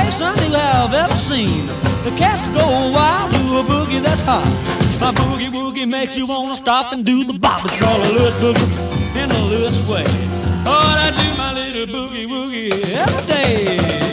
baddest son you have ever seen. The cats go wild to a boogie that's hot. My boogie woogie makes you wanna stop and do the bop. It's called a Lewis boogie in a Lewis way. Oh, I do my little boogie woogie every day.